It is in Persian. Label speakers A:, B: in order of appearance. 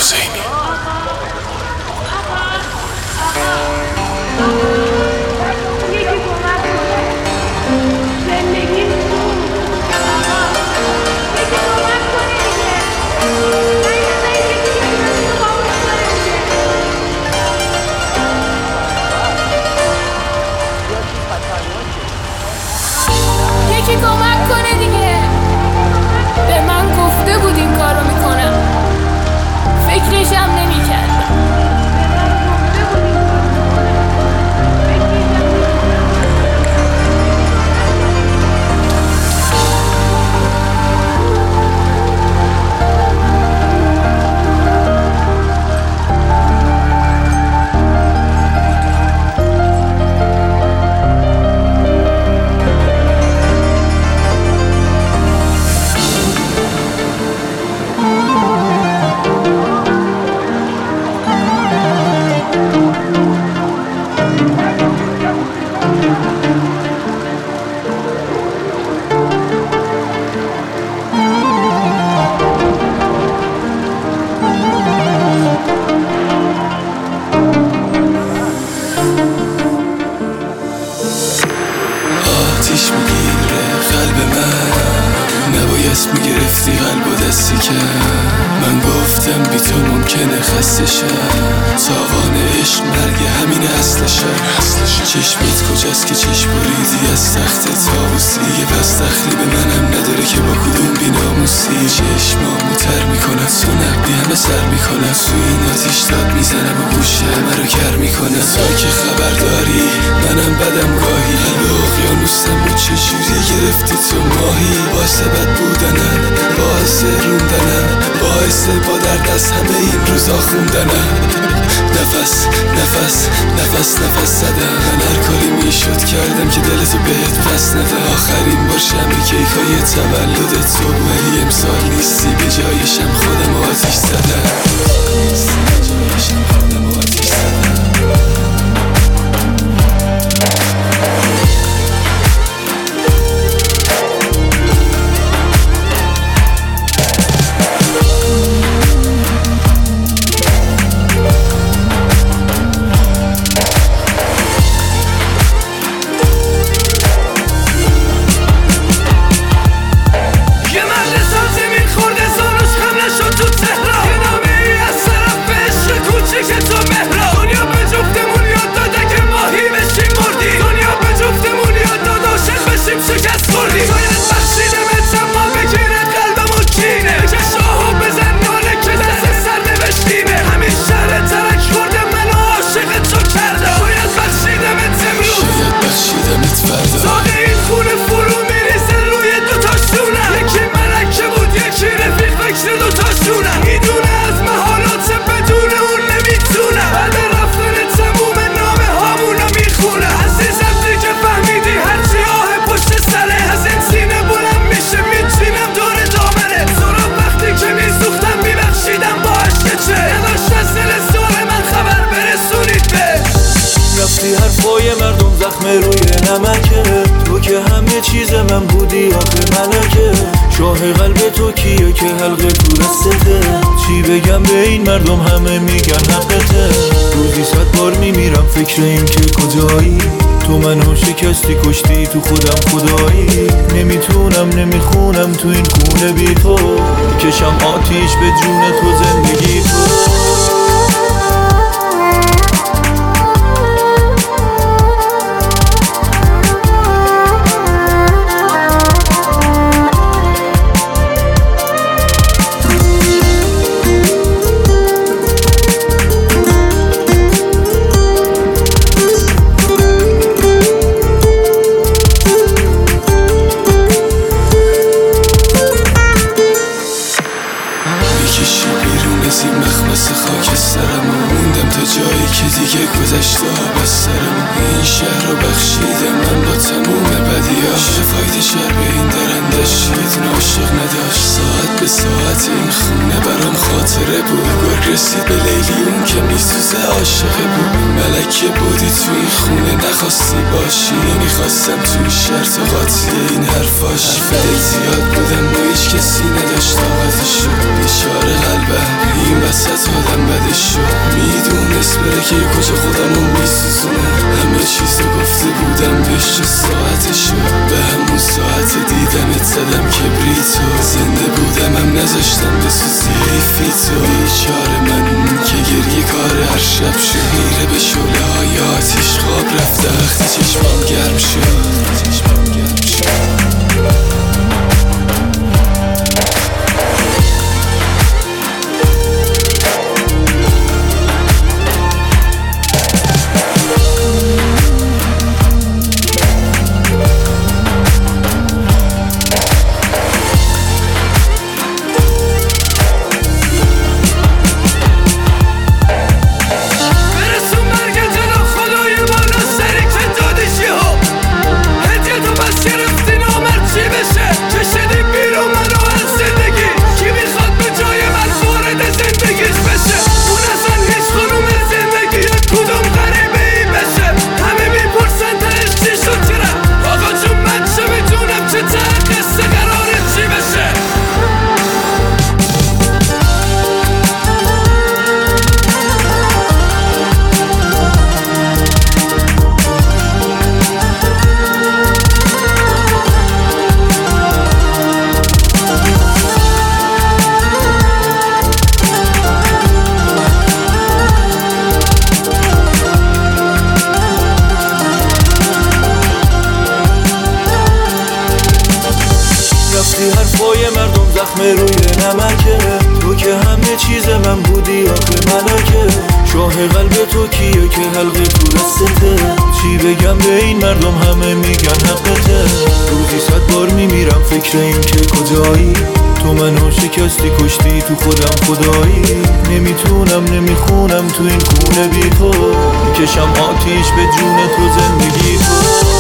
A: حسینی.
B: یکی کمک کنه دیگه. به من گفته بود این کارو میکنم، فکرشم نمیکردم.
A: آتیش میگیره قلب من، نباید میگرفتی قلب و دستی که من گفتم بی تو ممکنه خسته شم. تاوان عشق مرگ همین اصلشه. چشمت کجاست که چشم بریدی از تخت طاووسی؟ یه پس دخلی به منم نداره که با کدوم بیناموسی. چشمامو تر میکنه تو نبی همه سر میکنه، تو این آتیش داد میزنم و گوشه همه رو کر میکنه. تا که خبر داری منم بدم گاهی، قلب اقیانوسم و چجوری گرفتی تو ماهی. باعث بد بودنم، باعث روندنم، باعث با درد از همه این روزا خوندنم. نفس نفس نفس نفس زدم، من هر کاری میشد کردم که دلتو بهت پس نده. آخرین بار شب کیکای تولد تو، ولی امسال نیستی به جایشم خودم آتیش زدم.
C: حرفای مردم زخم روی نمکه، تو که همه چیز من بودی آخه ملکه. شاه قلب تو کیه که حلقه تو دستته؟ چی بگم به این مردم همه میگن حقته. روزی 100 بار میمیرم فکر این که کجایی، تو منو شکستی کشتی تو خودم خدایی. نمیتونم نمیخونم تو این خونه بی تو، کشم آتیش به جون تو زندگی تو.
A: میکشی بیرون از این مخمص خاکسترم و موندم تا جایی که دیگه گذشته ها بسترم. این شهر رو بخشیدم من با تموم بدیاش، فایده شهر به این درندش یه دونه عاشق نداشت. ساعت به ساعت این خونه برام خاطره بود، گرگ رسید به لیلی اون که میسوزه عاشقه بود. ملکه بودی تو این خونه نخواستی باشی، نمیخواستم توی شهر تا قاطی این حرفاش. حرف دل زیاد بودم و هیچ کسی نداشت طاقتشو، بیچاره قلبم این وسط آدم بدش شد میدونست بره که کجا خودمو میسوزونه همه چیزو گفته بودم بهش چه ساعتشو به همون ساعت دیدمت زدم کبریتو زنده بودم هم نذاشتم بسوزی حیفی تو بیچاره من که گریه کار هر شب شد میره به شعله های آتیش خواب رفته وقتی چشمام گرم شد
C: حرفای مردم زخم روی نمکه تو که همه چیز من بودی آخه ملکه شاه قلب تو کیه که حلقه تو دستته چی بگم به این مردم همه میگن حقته روزی 100 بار میمیرم فکر این که کجایی تو منو شکستی کشتی تو خودم خدایی نمیتونم نمیخونم تو این خونه بی تو میکشم آتیش به جون تو زندگی تو